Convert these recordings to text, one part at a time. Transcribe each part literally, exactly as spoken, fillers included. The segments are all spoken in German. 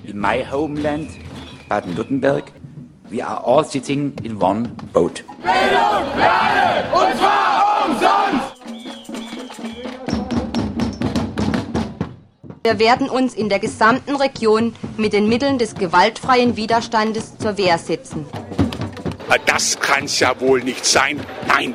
in my homeland, Baden-Württemberg, we are all sitting in one boat. Bildung für alle, und zwar umsonst! Wir werden uns in der gesamten Region mit den Mitteln des gewaltfreien Widerstandes zur Wehr setzen. Das kann's ja wohl nicht sein. Nein!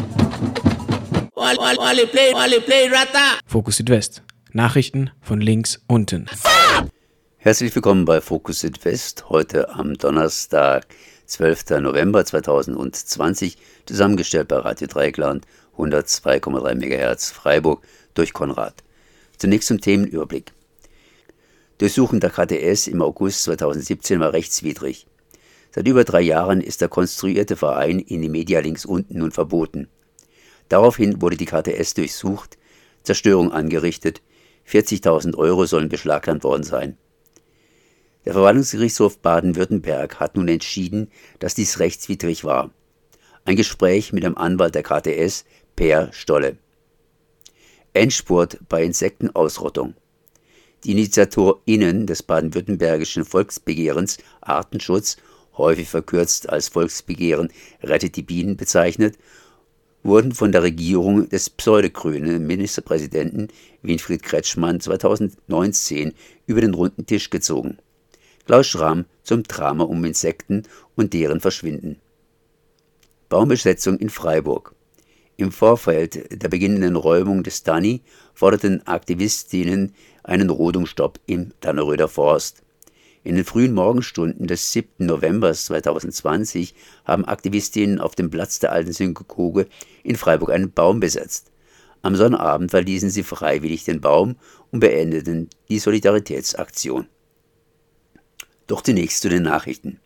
Fokus Südwest. Nachrichten von links unten. Herzlich willkommen bei Fokus Südwest, heute am Donnerstag, zwölften November zweitausendzwanzig, zusammengestellt bei Radio Dreieckland, hundertzwei Komma drei Megahertz Freiburg durch Konrad. Zunächst zum Themenüberblick. Durchsuchung der K T S im August zweitausendsiebzehn war rechtswidrig. Seit über drei Jahren ist der konstruierte Verein in die Media links unten nun verboten. Daraufhin wurde die K T S durchsucht, Zerstörung angerichtet, vierzigtausend Euro sollen beschlagnahmt worden sein. Der Verwaltungsgerichtshof Baden-Württemberg hat nun entschieden, dass dies rechtswidrig war. Ein Gespräch mit dem Anwalt der K T S, Per Stolle. Endspurt bei Insektenausrottung. Die InitiatorInnen des baden-württembergischen Volksbegehrens Artenschutz, häufig verkürzt als Volksbegehren Rettet die Bienen bezeichnet, wurden von der Regierung des pseudogrünen Ministerpräsidenten Winfried Kretschmann zweitausendneunzehn über den runden Tisch gezogen. Klaus Schramm zum Drama um Insekten und deren Verschwinden. Baumbesetzung in Freiburg. Im Vorfeld der beginnenden Räumung des Danny forderten Aktivistinnen einen Rodungsstopp im Danneröder Forst. In den frühen Morgenstunden des siebten November zweitausendzwanzig haben Aktivistinnen auf dem Platz der alten Synagoge in Freiburg einen Baum besetzt. Am Sonnabend verließen sie freiwillig den Baum und beendeten die Solidaritätsaktion. Doch zunächst zu den Nachrichten.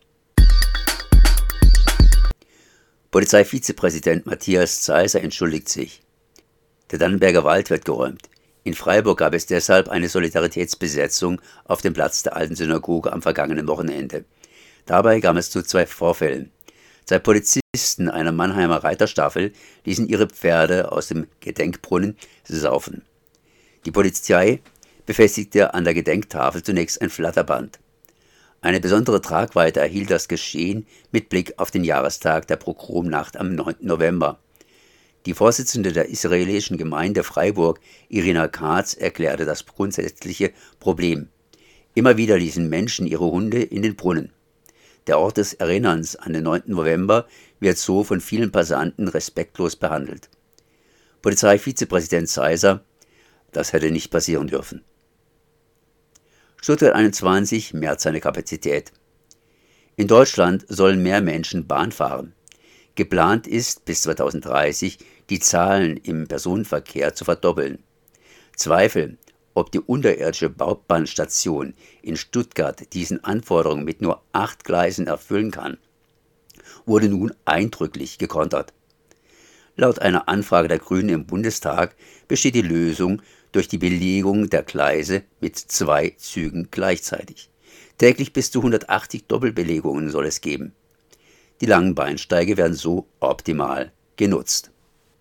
Polizeivizepräsident Matthias Zaiser entschuldigt sich. Der Dannenberger Wald wird geräumt. In Freiburg gab es deshalb eine Solidaritätsbesetzung auf dem Platz der alten Synagoge am vergangenen Wochenende. Dabei kam es zu zwei Vorfällen. Zwei Polizisten einer Mannheimer Reiterstaffel ließen ihre Pferde aus dem Gedenkbrunnen saufen. Die Polizei befestigte an der Gedenktafel zunächst ein Flatterband. Eine besondere Tragweite erhielt das Geschehen mit Blick auf den Jahrestag der Pogromnacht am neunten November. Die Vorsitzende der israelischen Gemeinde Freiburg, Irina Katz, erklärte das grundsätzliche Problem. Immer wieder ließen Menschen ihre Hunde in den Brunnen. Der Ort des Erinnerns an den neunten November wird so von vielen Passanten respektlos behandelt. Polizeivizepräsident Zaiser: Das hätte nicht passieren dürfen. Stuttgart einundzwanzig mehrt seine Kapazität. In Deutschland sollen mehr Menschen Bahn fahren. Geplant ist, bis zweitausenddreißig die Zahlen im Personenverkehr zu verdoppeln. Zweifel, ob die unterirdische Baubahnstation in Stuttgart diesen Anforderungen mit nur acht Gleisen erfüllen kann, wurde nun eindrücklich gekontert. Laut einer Anfrage der Grünen im Bundestag besteht die Lösung durch die Belegung der Gleise mit zwei Zügen gleichzeitig. Täglich bis zu hundertachtzig Doppelbelegungen soll es geben. Die langen Bahnsteige werden so optimal genutzt.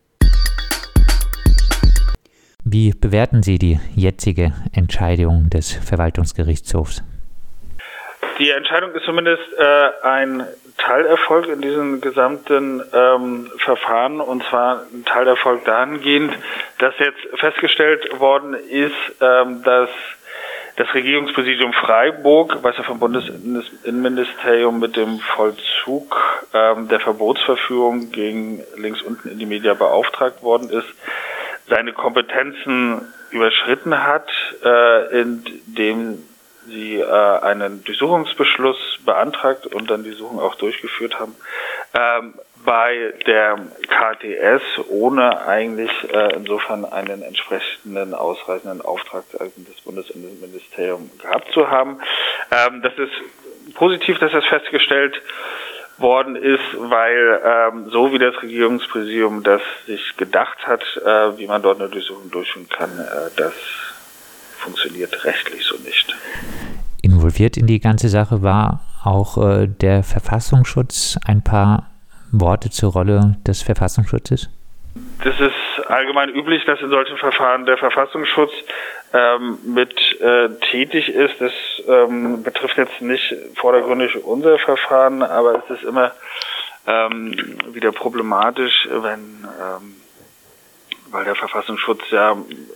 Wie bewerten Sie die jetzige Entscheidung des Verwaltungsgerichtshofs? Die Entscheidung ist zumindest äh, ein Teilerfolg in diesem gesamten ähm, Verfahren, und zwar ein Teilerfolg dahingehend, dass jetzt festgestellt worden ist, ähm, dass das Regierungspräsidium Freiburg, was ja vom Bundesinnenministerium mit dem Vollzug ähm, der Verbotsverführung gegen links unten in die Media beauftragt worden ist, seine Kompetenzen überschritten hat, äh, indem sie äh, einen Durchsuchungsbeschluss beantragt und dann die Suchung auch durchgeführt haben, ähm, bei der K T S, ohne eigentlich äh, insofern einen entsprechenden ausreichenden Auftrag des Bundesinnenministeriums gehabt zu haben. Ähm, das ist positiv, dass das festgestellt worden ist, weil ähm, so wie das Regierungspräsidium das sich gedacht hat, äh, wie man dort eine Durchsuchung durchführen kann, äh, das funktioniert rechtlich so nicht. Involviert in die ganze Sache war auch äh, der Verfassungsschutz. Ein paar Worte zur Rolle des Verfassungsschutzes? Das ist allgemein üblich, dass in solchen Verfahren der Verfassungsschutz ähm, mit äh, tätig ist. Das ähm, betrifft jetzt nicht vordergründig unser Verfahren, aber es ist immer ähm, wieder problematisch, wenn, ähm, weil der Verfassungsschutz ja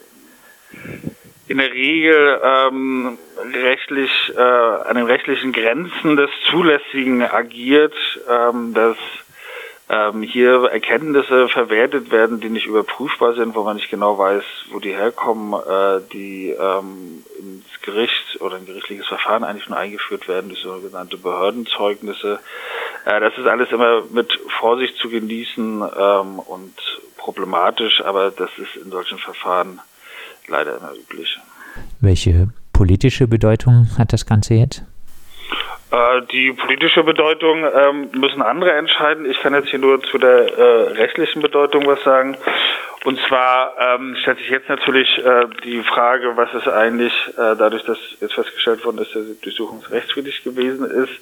in der Regel ähm, rechtlich äh, an den rechtlichen Grenzen des Zulässigen agiert, ähm, dass ähm, hier Erkenntnisse verwertet werden, die nicht überprüfbar sind, wo man nicht genau weiß, wo die herkommen, äh, die ähm, ins Gericht oder ein gerichtliches Verfahren eigentlich nur eingeführt werden durch sogenannte Behördenzeugnisse. Äh, das ist alles immer mit Vorsicht zu genießen ähm, und problematisch, aber das ist in solchen Verfahren leider immer üblich. Welche politische Bedeutung hat das Ganze jetzt? Äh, die politische Bedeutung ähm, müssen andere entscheiden. Ich kann jetzt hier nur zu der äh, rechtlichen Bedeutung was sagen. Und zwar ähm, stellt sich jetzt natürlich äh, die Frage, was ist eigentlich, äh, dadurch, dass jetzt festgestellt worden ist, dass die Durchsuchung rechtswidrig gewesen ist,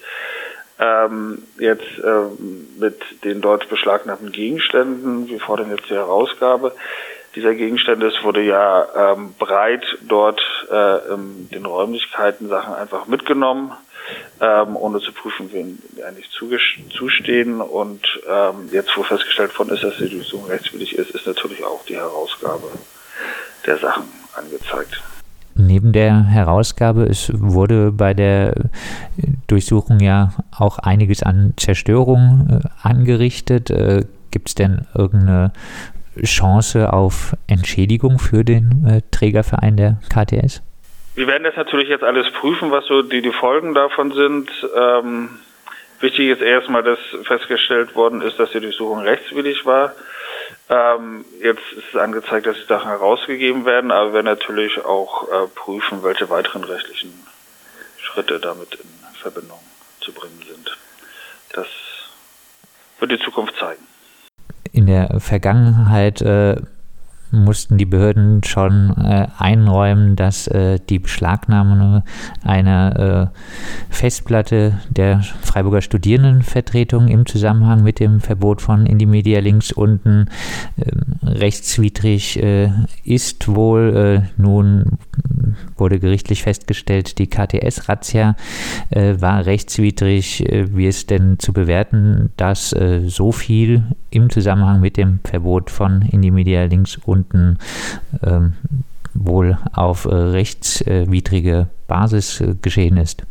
ähm, jetzt ähm, mit den dort beschlagnahmten Gegenständen. Wir fordern jetzt die Herausgabe dieser Gegenstände. Es wurde ja ähm, breit dort äh, in den Räumlichkeiten Sachen einfach mitgenommen, ähm, ohne zu prüfen, wen die eigentlich zustehen. Und ähm, jetzt, wo festgestellt worden ist, dass die Durchsuchung rechtswidrig ist, ist natürlich auch die Herausgabe der Sachen angezeigt. Neben der Herausgabe, es wurde bei der Durchsuchung ja auch einiges an Zerstörung äh, angerichtet. Äh, gibt es denn irgendeine Chance auf Entschädigung für den äh, Trägerverein der K T S? Wir werden das natürlich jetzt alles prüfen, was so die, die Folgen davon sind. Ähm, wichtig ist erstmal, dass festgestellt worden ist, dass die Durchsuchung rechtswidrig war. Ähm, jetzt ist es angezeigt, dass die Sachen herausgegeben werden, aber wir werden natürlich auch äh, prüfen, welche weiteren rechtlichen Schritte damit in Verbindung zu bringen sind. Das wird die Zukunft zeigen. In der Vergangenheit äh, mussten die Behörden schon äh, einräumen, dass äh, die Beschlagnahme einer äh, Festplatte der Freiburger Studierendenvertretung im Zusammenhang mit dem Verbot von Indymedia links unten äh, rechtswidrig äh, ist wohl. Äh, nun wurde gerichtlich festgestellt, die K T S-Razzia äh, war rechtswidrig. Äh, wie ist denn zu bewerten, dass äh, so viel im Zusammenhang mit dem Verbot von Indymedia links unten ähm, wohl auf äh, rechtswidrige Basis äh, geschehen ist?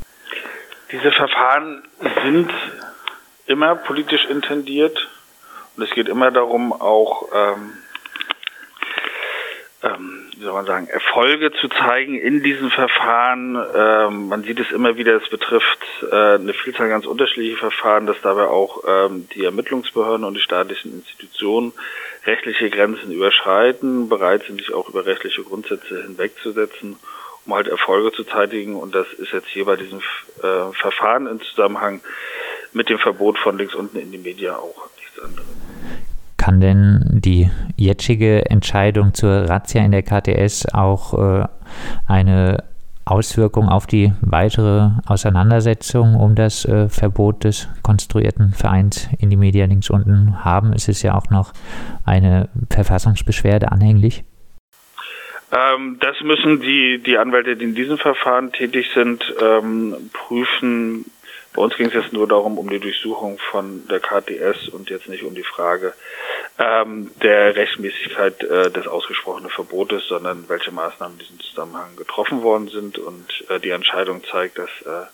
Diese Verfahren sind immer politisch intendiert und es geht immer darum, auch ähm, ähm, wie soll man sagen, Erfolge zu zeigen in diesen Verfahren. Ähm, man sieht es immer wieder, es betrifft äh, eine Vielzahl ganz unterschiedlicher Verfahren, dass dabei auch ähm, die Ermittlungsbehörden und die staatlichen Institutionen rechtliche Grenzen überschreiten, bereit sind, sich auch über rechtliche Grundsätze hinwegzusetzen, um halt Erfolge zu zeitigen. Und das ist jetzt hier bei diesem äh, Verfahren im Zusammenhang mit dem Verbot von links unten Indymedia auch nichts anderes. Kann denn die jetzige Entscheidung zur Razzia in der K T S auch äh, eine Auswirkung auf die weitere Auseinandersetzung um das äh, Verbot des konstruierten Vereins Indymedia links unten haben? Es ist ja auch noch eine Verfassungsbeschwerde anhänglich. Ähm, das müssen die, die Anwälte, die in diesem Verfahren tätig sind, ähm, prüfen. Bei uns ging es jetzt nur darum, um die Durchsuchung von der K T S und jetzt nicht um die Frage ähm, der Rechtmäßigkeit äh, des ausgesprochenen Verbotes, sondern welche Maßnahmen in diesem Zusammenhang getroffen worden sind. Und äh, die Entscheidung zeigt, dass äh,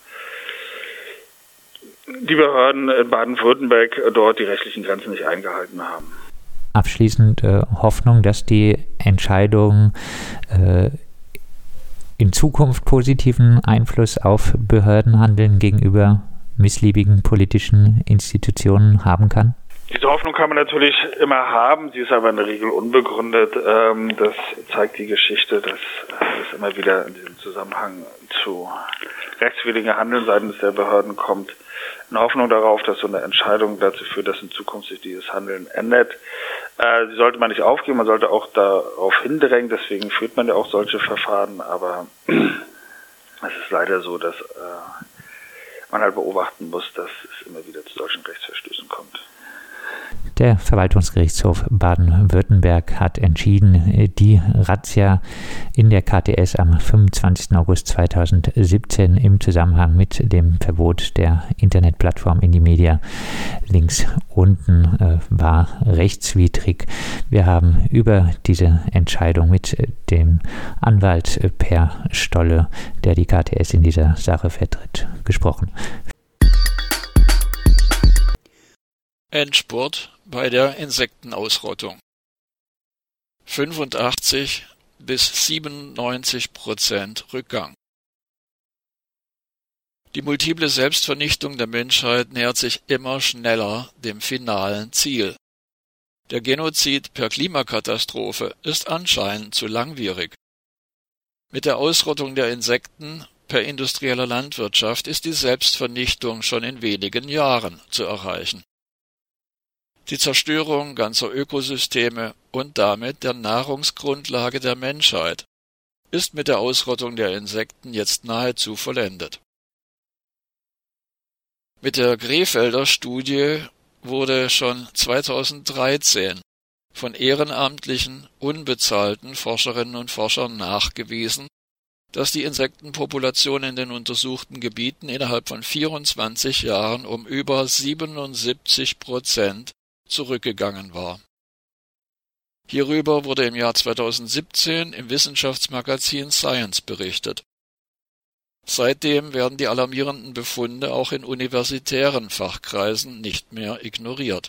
die Behörden in Baden-Württemberg äh, dort die rechtlichen Grenzen nicht eingehalten haben. Abschließend äh, Hoffnung, dass die Entscheidung äh, in Zukunft positiven Einfluss auf Behördenhandeln gegenüber missliebigen politischen Institutionen haben kann? Diese Hoffnung kann man natürlich immer haben, sie ist aber in der Regel unbegründet. Ähm, das zeigt die Geschichte, dass es immer wieder in diesem Zusammenhang zu rechtswidrigen Handeln seitens der Behörden kommt. In Hoffnung darauf, dass so eine Entscheidung dazu führt, dass in Zukunft sich dieses Handeln ändert. Äh, die sollte man nicht aufgeben, man sollte auch darauf hindrängen, deswegen führt man ja auch solche Verfahren, aber es ist leider so, dass äh, man halt beobachten muss, dass es immer wieder zu solchen Rechtsverstößen kommt. Der Verwaltungsgerichtshof Baden-Württemberg hat entschieden, die Razzia in der K T S am fünfundzwanzigsten August zweitausendsiebzehn im Zusammenhang mit dem Verbot der Internetplattform Indymedia links unten äh, war rechtswidrig. Wir haben über diese Entscheidung mit dem Anwalt äh, Per Stolle, der die K T S in dieser Sache vertritt, gesprochen. Endspurt bei der Insektenausrottung. fünfundachtzig bis siebenundneunzig Prozent Rückgang. Die multiple Selbstvernichtung der Menschheit nähert sich immer schneller dem finalen Ziel. Der Genozid per Klimakatastrophe ist anscheinend zu langwierig. Mit der Ausrottung der Insekten per industrieller Landwirtschaft ist die Selbstvernichtung schon in wenigen Jahren zu erreichen. Die Zerstörung ganzer Ökosysteme und damit der Nahrungsgrundlage der Menschheit ist mit der Ausrottung der Insekten jetzt nahezu vollendet. Mit der Krefelder Studie wurde schon zweitausenddreizehn von ehrenamtlichen, unbezahlten Forscherinnen und Forschern nachgewiesen, dass die Insektenpopulation in den untersuchten Gebieten innerhalb von vierundzwanzig Jahren um über siebenundsiebzig Prozent zurückgegangen war. Hierüber wurde im Jahr zweitausendsiebzehn im Wissenschaftsmagazin Science berichtet. Seitdem werden die alarmierenden Befunde auch in universitären Fachkreisen nicht mehr ignoriert.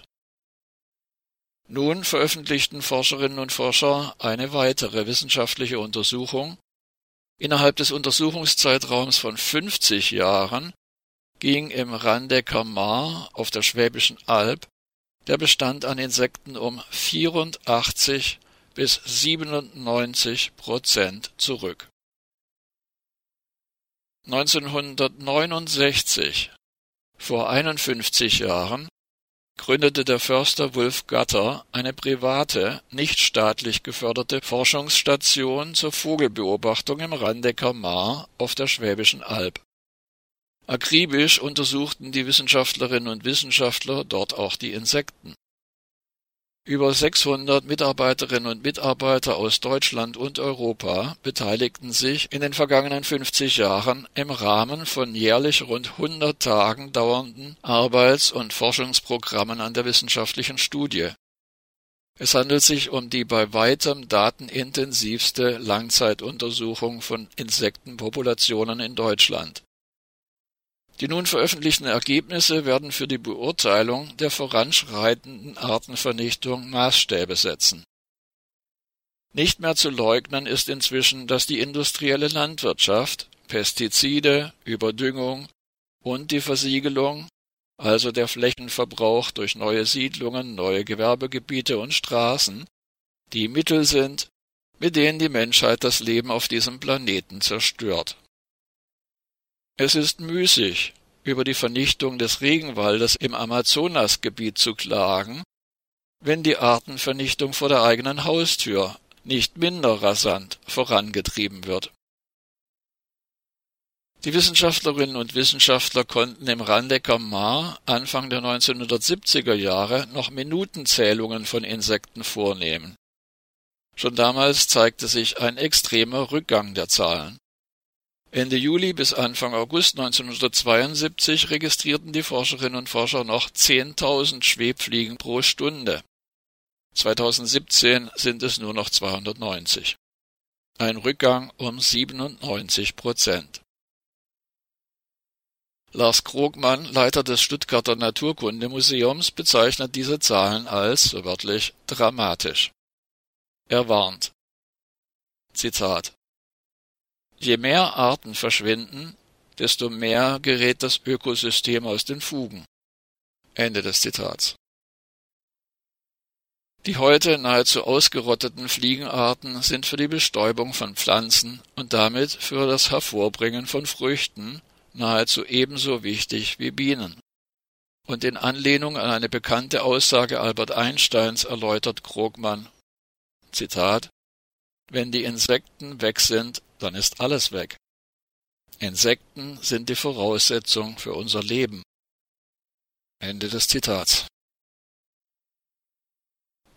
Nun veröffentlichten Forscherinnen und Forscher eine weitere wissenschaftliche Untersuchung. Innerhalb des Untersuchungszeitraums von fünfzig Jahren ging im Randecker Maar auf der Schwäbischen Alb der Bestand an Insekten um vierundachtzig bis siebenundneunzig Prozent zurück. neunzehnhundertneunundsechzig, vor einundfünfzig Jahren, gründete der Förster Wulf Gatter eine private, nicht staatlich geförderte Forschungsstation zur Vogelbeobachtung im Randecker Maar auf der Schwäbischen Alb. Akribisch untersuchten die Wissenschaftlerinnen und Wissenschaftler dort auch die Insekten. Über sechshundert Mitarbeiterinnen und Mitarbeiter aus Deutschland und Europa beteiligten sich in den vergangenen fünfzig Jahren im Rahmen von jährlich rund hundert Tagen dauernden Arbeits- und Forschungsprogrammen an der wissenschaftlichen Studie. Es handelt sich um die bei weitem datenintensivste Langzeituntersuchung von Insektenpopulationen in Deutschland. Die nun veröffentlichten Ergebnisse werden für die Beurteilung der voranschreitenden Artenvernichtung Maßstäbe setzen. Nicht mehr zu leugnen ist inzwischen, dass die industrielle Landwirtschaft, Pestizide, Überdüngung und die Versiegelung, also der Flächenverbrauch durch neue Siedlungen, neue Gewerbegebiete und Straßen, die Mittel sind, mit denen die Menschheit das Leben auf diesem Planeten zerstört. Es ist müßig, über die Vernichtung des Regenwaldes im Amazonasgebiet zu klagen, wenn die Artenvernichtung vor der eigenen Haustür nicht minder rasant vorangetrieben wird. Die Wissenschaftlerinnen und Wissenschaftler konnten im Randecker Maar Anfang der neunzehnhundertsiebziger Jahre noch Minutenzählungen von Insekten vornehmen. Schon damals zeigte sich ein extremer Rückgang der Zahlen. Ende Juli bis Anfang August neunzehnhundertzweiundsiebzig registrierten die Forscherinnen und Forscher noch zehntausend Schwebfliegen pro Stunde. zweitausendsiebzehn sind es nur noch zweihundertneunzig. Ein Rückgang um siebenundneunzig Prozent. Lars Krogmann, Leiter des Stuttgarter Naturkundemuseums, bezeichnet diese Zahlen als, so wörtlich, dramatisch. Er warnt. Zitat: Je mehr Arten verschwinden, desto mehr gerät das Ökosystem aus den Fugen. Ende des Zitats. Die heute nahezu ausgerotteten Fliegenarten sind für die Bestäubung von Pflanzen und damit für das Hervorbringen von Früchten nahezu ebenso wichtig wie Bienen. Und in Anlehnung an eine bekannte Aussage Albert Einsteins erläutert Krogmann, Zitat: Wenn die Insekten weg sind, dann ist alles weg. Insekten sind die Voraussetzung für unser Leben. Ende des Zitats.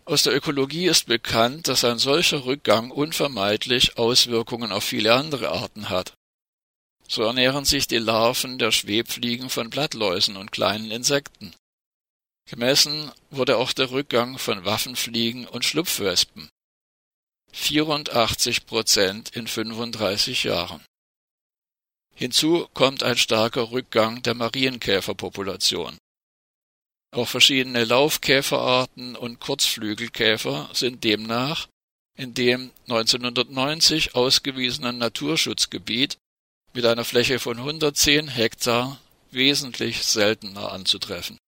Aus der Ökologie ist bekannt, dass ein solcher Rückgang unvermeidlich Auswirkungen auf viele andere Arten hat. So ernähren sich die Larven der Schwebfliegen von Blattläusen und kleinen Insekten. Gemessen wurde auch der Rückgang von Waffenfliegen und Schlupfwespen. vierundachtzig Prozent in fünfunddreißig Jahren. Hinzu kommt ein starker Rückgang der Marienkäferpopulation. Auch verschiedene Laufkäferarten und Kurzflügelkäfer sind demnach in dem neunzehnhundertneunzig ausgewiesenen Naturschutzgebiet mit einer Fläche von hundertzehn Hektar wesentlich seltener anzutreffen.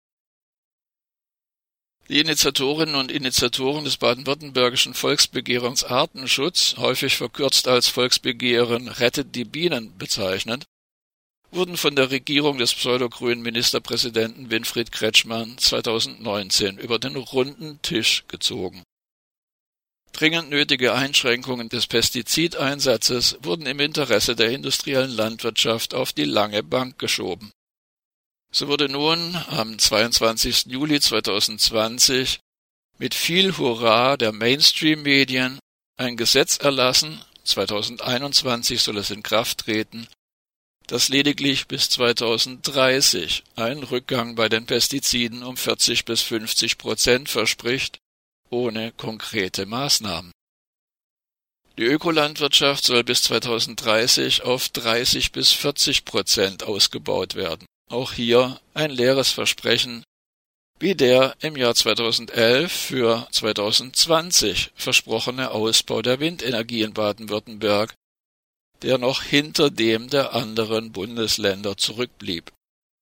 Die Initiatorinnen und Initiatoren des baden-württembergischen Volksbegehrens Artenschutz, häufig verkürzt als Volksbegehren Rettet die Bienen bezeichnet, wurden von der Regierung des pseudogrünen Ministerpräsidenten Winfried Kretschmann zweitausendneunzehn über den runden Tisch gezogen. Dringend nötige Einschränkungen des Pestizideinsatzes wurden im Interesse der industriellen Landwirtschaft auf die lange Bank geschoben. So wurde nun am zweiundzwanzigsten Juli zweitausendzwanzig mit viel Hurra der Mainstream-Medien ein Gesetz erlassen, zweitausendeinundzwanzig soll es in Kraft treten, das lediglich bis zweitausenddreißig einen Rückgang bei den Pestiziden um vierzig bis fünfzig Prozent verspricht, ohne konkrete Maßnahmen. Die Ökolandwirtschaft soll bis zweitausenddreißig auf dreißig bis vierzig Prozent ausgebaut werden. Auch hier ein leeres Versprechen, wie der im Jahr zweitausendelf für zweitausendzwanzig versprochene Ausbau der Windenergie in Baden-Württemberg, der noch hinter dem der anderen Bundesländer zurückblieb.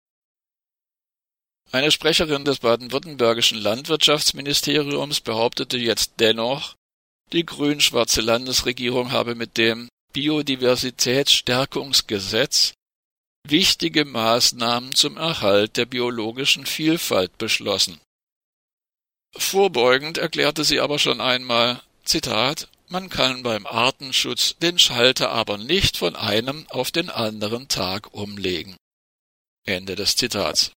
Eine Sprecherin des baden-württembergischen Landwirtschaftsministeriums behauptete jetzt dennoch, die grün-schwarze Landesregierung habe mit dem Biodiversitätsstärkungsgesetz wichtige Maßnahmen zum Erhalt der biologischen Vielfalt beschlossen. Vorbeugend erklärte sie aber schon einmal, Zitat, man kann beim Artenschutz den Schalter aber nicht von einem auf den anderen Tag umlegen. Ende des Zitats.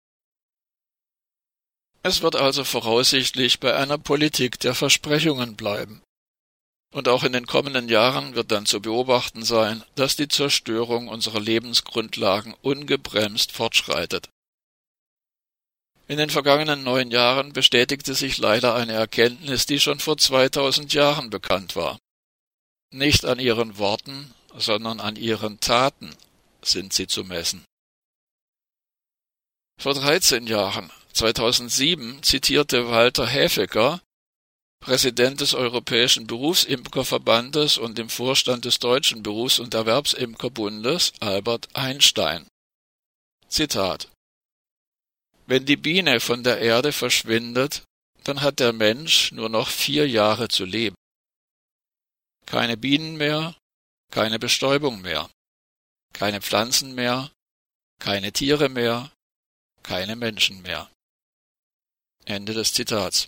Es wird also voraussichtlich bei einer Politik der Versprechungen bleiben. Und auch in den kommenden Jahren wird dann zu beobachten sein, dass die Zerstörung unserer Lebensgrundlagen ungebremst fortschreitet. In den vergangenen neun Jahren bestätigte sich leider eine Erkenntnis, die schon vor zweitausend Jahren bekannt war. Nicht an ihren Worten, sondern an ihren Taten sind sie zu messen. Vor dreizehn Jahren, zweitausendsieben, zitierte Walter Häfecker, Präsident des Europäischen Berufsimkerverbandes und im Vorstand des Deutschen Berufs- und Erwerbsimkerbundes, Albert Einstein. Zitat: Wenn die Biene von der Erde verschwindet, dann hat der Mensch nur noch vier Jahre zu leben. Keine Bienen mehr, keine Bestäubung mehr, keine Pflanzen mehr, keine Tiere mehr, keine Menschen mehr. Ende des Zitats.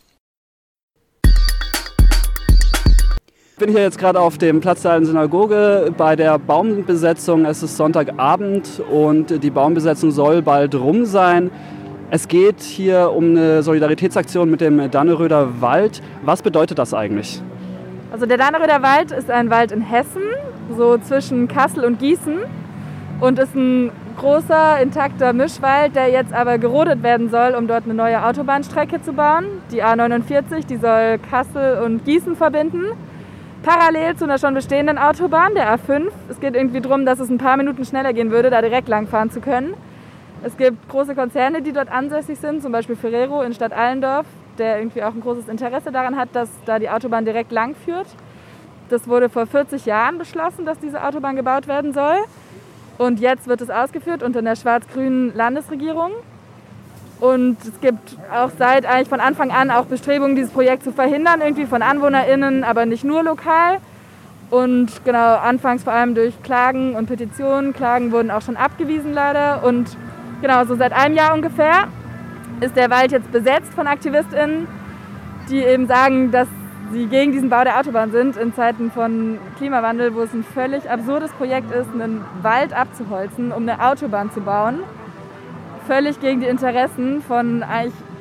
Ich bin hier jetzt gerade auf dem Platz der Alten Synagoge bei der Baumbesetzung. Es ist Sonntagabend und die Baumbesetzung soll bald rum sein. Es geht hier um eine Solidaritätsaktion mit dem Danneröder Wald. Was bedeutet das eigentlich? Also der Danneröder Wald ist ein Wald in Hessen, so zwischen Kassel und Gießen, und ist ein großer, intakter Mischwald, der jetzt aber gerodet werden soll, um dort eine neue Autobahnstrecke zu bauen. Die A neunundvierzig, die soll Kassel und Gießen verbinden, parallel zu einer schon bestehenden Autobahn, der A fünf. Es geht irgendwie darum, dass es ein paar Minuten schneller gehen würde, da direkt langfahren zu können. Es gibt große Konzerne, die dort ansässig sind, zum Beispiel Ferrero in Stadt Allendorf, der irgendwie auch ein großes Interesse daran hat, dass da die Autobahn direkt lang führt. Das wurde vor vierzig Jahren beschlossen, dass diese Autobahn gebaut werden soll. Und jetzt wird es ausgeführt unter einer schwarz-grünen Landesregierung. Und es gibt auch seit eigentlich von Anfang an auch Bestrebungen, dieses Projekt zu verhindern, irgendwie von AnwohnerInnen, aber nicht nur lokal. Und genau, anfangs vor allem durch Klagen und Petitionen. Klagen wurden auch schon abgewiesen leider. Und genau, so seit einem Jahr ungefähr ist der Wald jetzt besetzt von AktivistInnen, die eben sagen, dass sie gegen diesen Bau der Autobahn sind in Zeiten von Klimawandel, wo es ein völlig absurdes Projekt ist, einen Wald abzuholzen, um eine Autobahn zu bauen. Völlig gegen die Interessen von eigentlich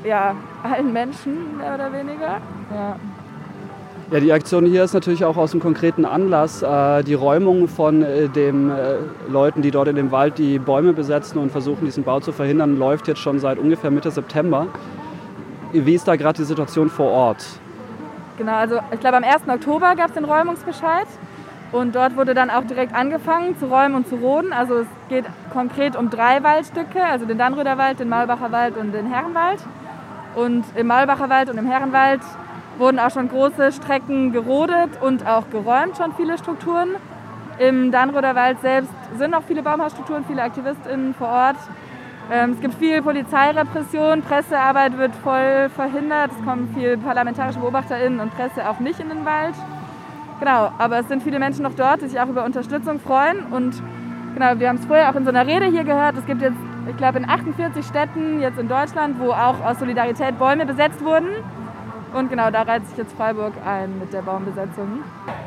ja, allen Menschen, mehr oder weniger. Ja. Ja, die Aktion hier ist natürlich auch aus einem konkreten Anlass. Äh, die Räumung von äh, den äh, Leuten, die dort in dem Wald die Bäume besetzen und versuchen, diesen Bau zu verhindern, läuft jetzt schon seit ungefähr Mitte September. Wie ist da gerade die Situation vor Ort? Genau, also ich glaube am ersten Oktober gab es den Räumungsbescheid und dort wurde dann auch direkt angefangen zu räumen und zu roden. Also es geht konkret um drei Waldstücke, also den Dannröder Wald, den Maulbacher Wald und den Herrenwald. Und im Maulbacher Wald und im Herrenwald wurden auch schon große Strecken gerodet und auch geräumt, schon viele Strukturen. Im Dannröder Wald selbst sind noch viele Baumhausstrukturen, viele AktivistInnen vor Ort. Ähm, es gibt viel Polizeirepression, Pressearbeit wird voll verhindert, es kommen viele parlamentarische BeobachterInnen und Presse auch nicht in den Wald. Genau, aber es sind viele Menschen noch dort, die sich auch über Unterstützung freuen. Und genau, wir haben es vorher auch in so einer Rede hier gehört, es gibt jetzt, ich glaube, in achtundvierzig Städten jetzt in Deutschland, wo auch aus Solidarität Bäume besetzt wurden. Und genau, da reiht sich jetzt Freiburg ein mit der Baumbesetzung.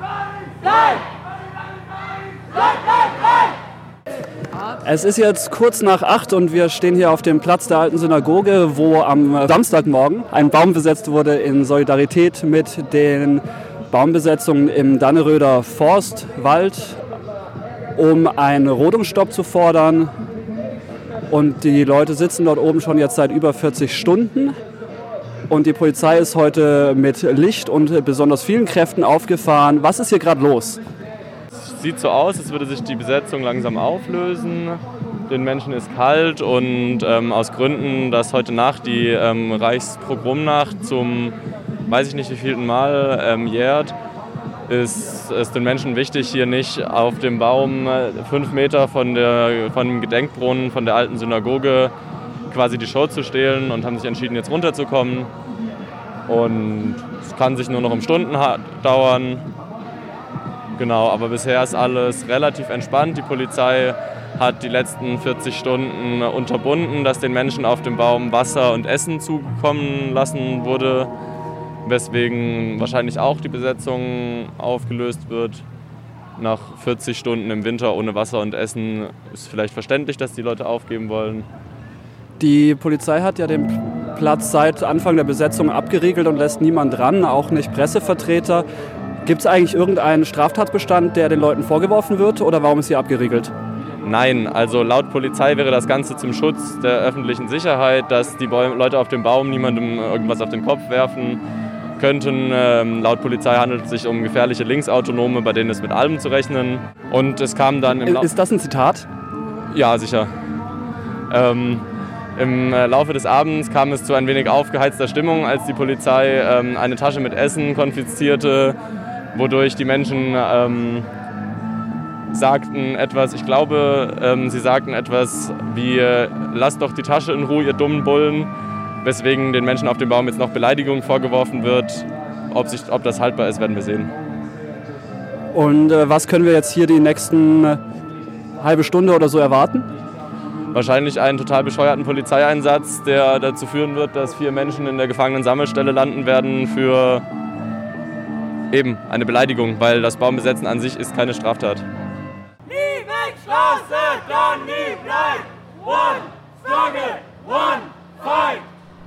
Es ist jetzt kurz nach acht und wir stehen hier auf dem Platz der alten Synagoge, wo am Samstagmorgen ein Baum besetzt wurde in Solidarität mit den Baumbesetzungen im Dannröder Forstwald, um einen Rodungsstopp zu fordern. Und die Leute sitzen dort oben schon jetzt seit über vierzig Stunden. Und die Polizei ist heute mit Licht und besonders vielen Kräften aufgefahren. Was ist hier gerade los? Es sieht so aus, als würde sich die Besetzung langsam auflösen. Den Menschen ist kalt und ähm, aus Gründen, dass heute Nacht die ähm, Reichspogromnacht zum, weiß ich nicht wievielten Mal ähm, jährt, ist es den Menschen wichtig, hier nicht auf dem Baum fünf Meter von, der, von dem Gedenkbrunnen, von der alten Synagoge quasi die Show zu stehlen und haben sich entschieden, jetzt runterzukommen. Und es kann sich nur noch um Stunden dauern. Genau, aber bisher ist alles relativ entspannt. Die Polizei hat die letzten vierzig Stunden unterbunden, dass den Menschen auf dem Baum Wasser und Essen zukommen lassen wurde, weswegen wahrscheinlich auch die Besetzung aufgelöst wird. Nach vierzig Stunden im Winter ohne Wasser und Essen ist vielleicht verständlich, dass die Leute aufgeben wollen. Die Polizei hat ja den Platz seit Anfang der Besetzung abgeriegelt und lässt niemand ran, auch nicht Pressevertreter. Gibt es eigentlich irgendeinen Straftatbestand, der den Leuten vorgeworfen wird, oder warum ist hier abgeriegelt? Nein, also laut Polizei wäre das Ganze zum Schutz der öffentlichen Sicherheit, dass die Leute auf dem Baum niemandem irgendwas auf den Kopf werfen könnten. Ähm, laut Polizei handelt es sich um gefährliche Linksautonome, bei denen ist mit allem zu rechnen. Und es kam dann im Ist das ein Zitat? Ja, sicher. Ähm, Im Laufe des Abends kam es zu ein wenig aufgeheizter Stimmung, als die Polizei ähm, eine Tasche mit Essen konfiszierte, wodurch die Menschen ähm, sagten etwas, ich glaube, ähm, sie sagten etwas wie, äh, lasst doch die Tasche in Ruhe, ihr dummen Bullen, weswegen den Menschen auf dem Baum jetzt noch Beleidigung vorgeworfen wird. Ob, sich, ob das haltbar ist, werden wir sehen. Und äh, was können wir jetzt hier die nächsten äh, halbe Stunde oder so erwarten? Wahrscheinlich einen total bescheuerten Polizeieinsatz, der dazu führen wird, dass vier Menschen in der Gefangenen-Sammelstelle landen werden für eben eine Beleidigung, weil das Baumbesetzen an sich ist keine Straftat. Nie weg Straße, dann nie bleibt. One struggle, one fight.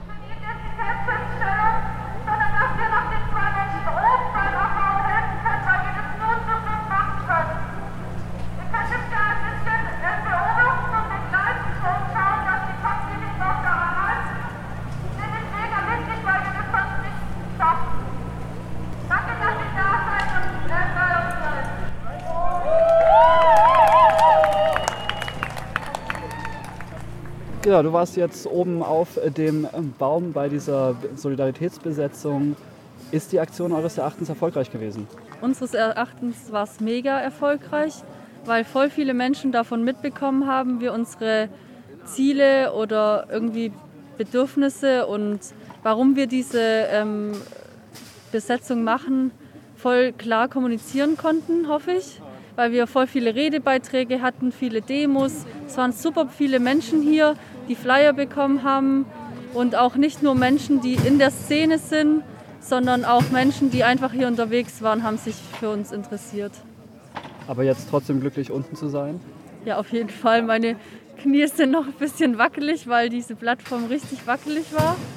Ja, du warst jetzt oben auf dem Baum bei dieser Solidaritätsbesetzung. Ist die Aktion eures Erachtens erfolgreich gewesen? Unseres Erachtens war es mega erfolgreich, weil voll viele Menschen davon mitbekommen haben, wie unsere Ziele oder irgendwie Bedürfnisse und warum wir diese ähm, Besetzung machen, voll klar kommunizieren konnten, hoffe ich. Weil wir voll viele Redebeiträge hatten, viele Demos. Es waren super viele Menschen hier, die Flyer bekommen haben. Und auch nicht nur Menschen, die in der Szene sind, sondern auch Menschen, die einfach hier unterwegs waren, haben sich für uns interessiert. Aber jetzt trotzdem glücklich, unten zu sein? Ja, auf jeden Fall. Meine Knie sind noch ein bisschen wackelig, weil diese Plattform richtig wackelig war.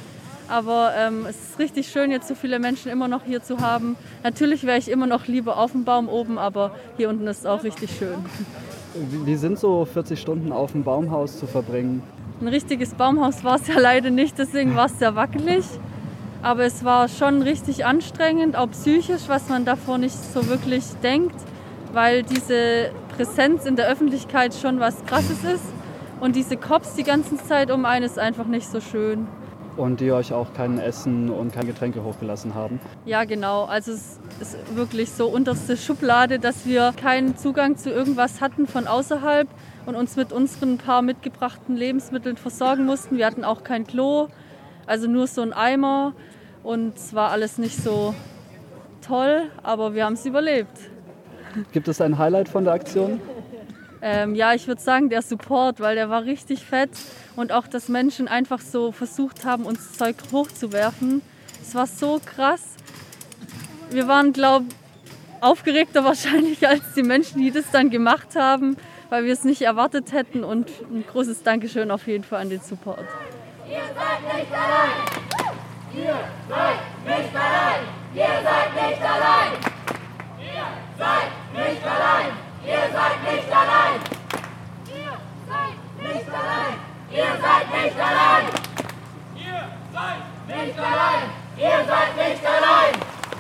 Aber ähm, es ist richtig schön, jetzt so viele Menschen immer noch hier zu haben. Natürlich wäre ich immer noch lieber auf dem Baum oben, aber hier unten ist es auch richtig schön. Wie sind so vierzig Stunden auf dem Baumhaus zu verbringen? Ein richtiges Baumhaus war es ja leider nicht, deswegen war es sehr wackelig. Aber es war schon richtig anstrengend, auch psychisch, was man davor nicht so wirklich denkt, weil diese Präsenz in der Öffentlichkeit schon was Krasses ist. Und diese Cops die ganze Zeit um einen ist einfach nicht so schön. Und die euch auch kein Essen und keine Getränke hochgelassen haben? Ja, genau. Also es ist wirklich so unterste Schublade, dass wir keinen Zugang zu irgendwas hatten von außerhalb und uns mit unseren paar mitgebrachten Lebensmitteln versorgen mussten. Wir hatten auch kein Klo, also nur so ein Eimer. Und es war alles nicht so toll, aber wir haben es überlebt. Gibt es ein Highlight von der Aktion? Ähm, ja, ich würde sagen, der Support, weil der war richtig fett. Und auch, dass Menschen einfach so versucht haben, uns Zeug hochzuwerfen. Es war so krass. Wir waren, glaube ich, aufgeregter wahrscheinlich als die Menschen, die das dann gemacht haben, weil wir es nicht erwartet hätten. Und ein großes Dankeschön auf jeden Fall an den Support. Ihr seid nicht allein! Ihr seid nicht allein! Ihr seid nicht allein! Ihr seid nicht allein! Ihr seid nicht allein! Ihr seid nicht allein! Ihr seid nicht allein! Ihr seid nicht allein! Ihr seid nicht allein!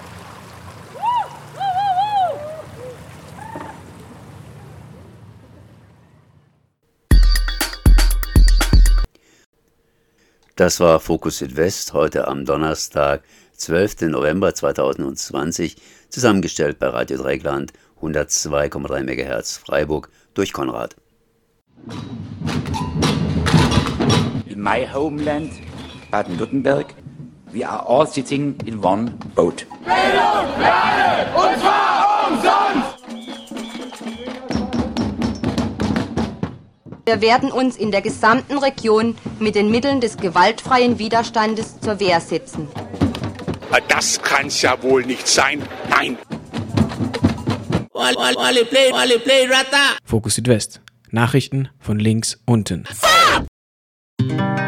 Das war Fokus Südwest, heute am Donnerstag, zwölften November zweitausendzwanzig, zusammengestellt bei Radio Dreieckland, hundertzwei Komma drei Megahertz Freiburg, durch Konrad. In my homeland, Baden-Württemberg, we are all sitting in one boat. Bildung für alle, und zwar umsonst! Wir werden uns in der gesamten Region mit den Mitteln des gewaltfreien Widerstandes zur Wehr setzen. Das kann's ja wohl nicht sein. Nein! Fokus Südwest. Nachrichten von links unten.